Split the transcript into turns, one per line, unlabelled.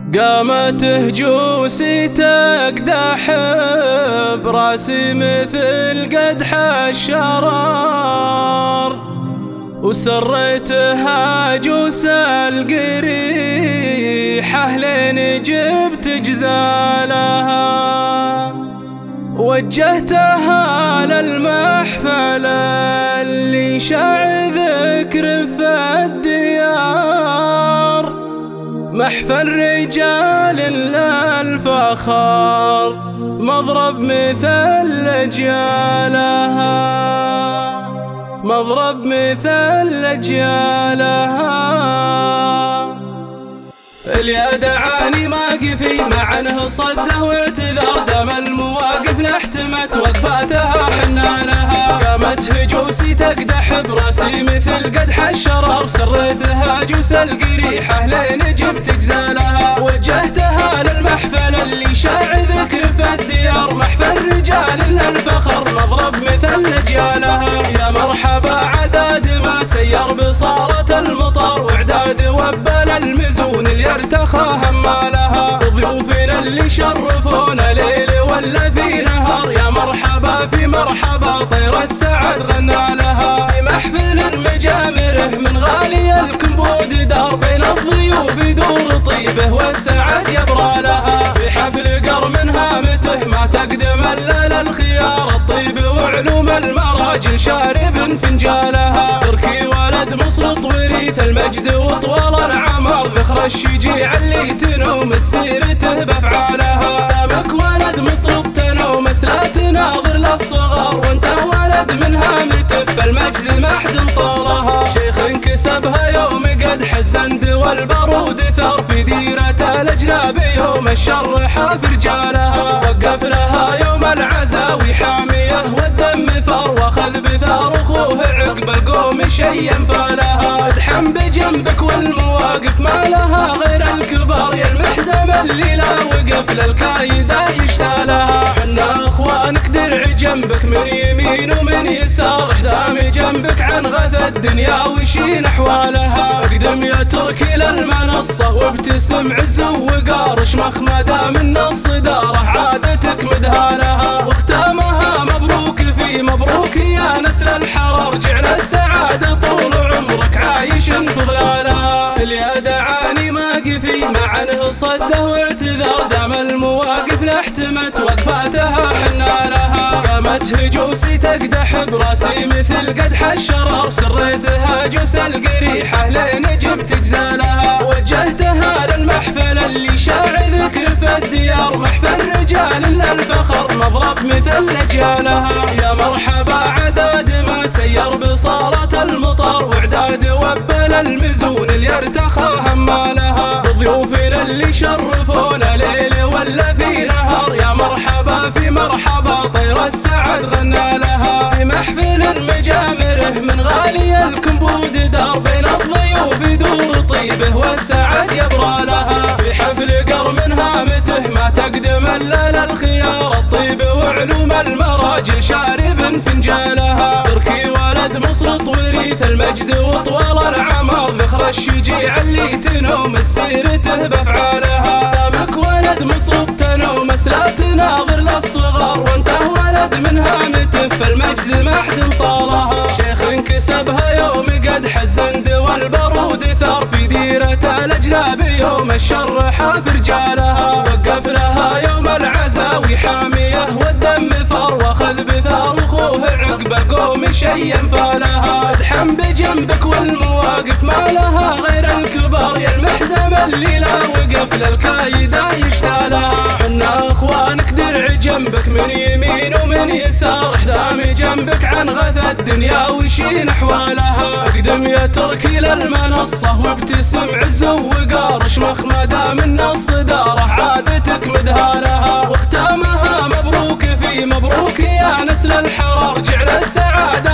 قامت هجوسي تقدح براسي مثل قدح الشرار، وسريتها جوس القريحة لين جبت جزالها، وجهتها للمحفل اللي شاع ذكر في الديار، محفل رجال للفخار مضرب مثل أجيالها، مضرب مثل أجيالها. اللي دعاني واقفي مع انه صده واعتذار، دام المواقف لاحتمت وقفاتها حنا لها. قامت هجوسي تقدح براسي مثل قدح الشرار، سريتها جوس القريحة لين جبت جزالها، وجهتها للمحفل اللي شاع ذكر في الديار، محفل رجال للفخر مضرب مثل أجيالها. يا مرحبا عداد ما سير بصارة المطار، واعداد وبل المزون اللي ارتخى همالها، ضيوفنا اللي شرفونا ليل ولا في نهار، يا مرحبا في مرحبا طير السعد غنى لها. في محفل مجامره من غالي الكمبود دار، بين الضيوف دور طيبه والسعد يبرى لها. في حفل قر من هامته ما تقدم الا للخيار، الطيب وعلوم المراجل شارب فنجالها. تركي ولد مصر وريث المجد وطوال العمر، ذخر الشجيع اللي تنوم سيرته بافعالها. دامك ولد مصر تنوم لا تناظر للصغر، وانت ولد من هامته فالمجد ما حد طالها. شيخ انكسبها يوم قدح الزند والبارود ثار، في ديرة الاجناب يوم الشر حاف رجالها. وقف لها يوم العزاوي حاميه والدم فار، واخذ بثار اخوه عقب القوم شيا فالها. ادحم بجنبك والمواقف ما لها غير الكبار، يا المحزم اللي لا وقف للكايدة يشتالها. حنا اخوانك درع جنبك من يمين ومن يسار، حزامي جنبك عن غث الدنيا وشين احوالها. اقدم يا تركي للمنصة وابتسم عز وقار، شمخ مدام من الصدارة عادتك مدهالها. واختامها مبروك في مبروك يا نسل الحرار، جعل السعادة طول عمرك عايش في ظلالها. اللي دعاني واقفي مع انه صده واعتذار، دام المواقف لاحتمت وقفاتها حنا لها. قامت هجوسي تقدح براسي مثل قدح الشرار، سريتها جوس القريحة لين جبت جزالها. وجهتها للمحفل اللي شاع ذكر في الديار، محفل رجال للفخر مضرب مثل أجيالها. يا مرحبا عداد ما سير بصارة المطار، واعداد وبل المزون اللي ارتخى همالها. ضيوفنا اللي شرفونا ليل ولا في نهار، يا مرحبا في مرحبا طير السعد غنى لها. في محفل مجامره من غالي الكمبود دار، بين الضيوف دور طيبه والسعد يبرى لها. في حفل قر من هامته ما تقدم الا للخيار، الطيب وعلوم المراجل شارب فنجالها. تركي ولد مصر وريث المجد وطوال العمر، ذخر الشجيع اللي تنوم سيرته بافعالها. دامك ولد مصر تنوم لا تناظر للصغر، وانت ولد من هامته فالمجد ما حد طالها. شيخ انكسبها يوم قدح الزند والبارود ثار، في ديرة الاجناب يوم الشر حاف رجالها. وقف لها يوم العزاوي حاميه والدم فار، واخذ بثار اخوه عقب قوم شيا فالها. ادحم بجنبك والمواقف ما لها غير الكبار، يا المحزم اللي لا وقف للكايدة يشتالها. حنا اخوانك درع جنبك من يمين ومن يسار، حزامي جنبك عن غث الدنيا وشين احوالها. اقدم يا تركي للمنصة وابتسم عز وقار، شمخ مدام من الصدارة عادتك مدهالها. واختامها مبروك في مبروك يا نسل الحرار، جعل السعادة